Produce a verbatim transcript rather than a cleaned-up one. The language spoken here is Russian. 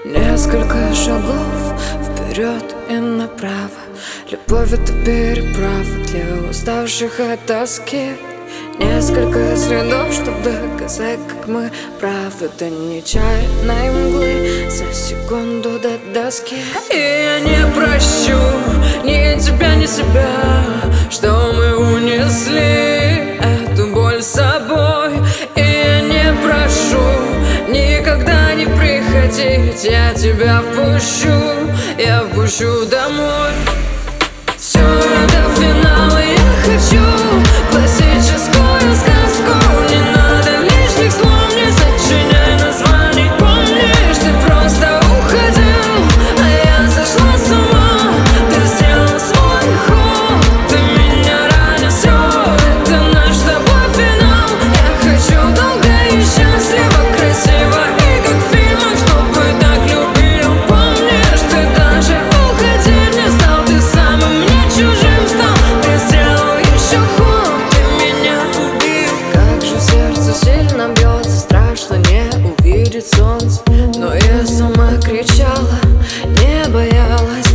Несколько шагов вперед и направо. Любовь — это переправа для уставших от тоски. Несколько следов, чтобы доказать, как мы правы. До нечаянной мглы за секунду до доски. И я не прощу ни тебя, ни себя, что мы унесли эту боль с собой. И я не прошу никогда не приходить. Я тебя впущу, я впущу домой. Все до финала я хочу классическую сказку. Не надо лишних слов, не сочиняй названий. Помнишь, ты просто уходил, а я сошла с ума. Ты сделал свой ход, ты меня ранил. Все, это наш с тобой финал. Я хочу долго и счастливо, красиво и как в фильмах, чтобы так любил. Помнишь, ты даже уходить не стал. Ты самым мне чужим стал. Ты сделал еще ход, ты меня убил. Как же сердце сильно бьется, страшно не увидеть солнце. Но я сама кричала, не боялась.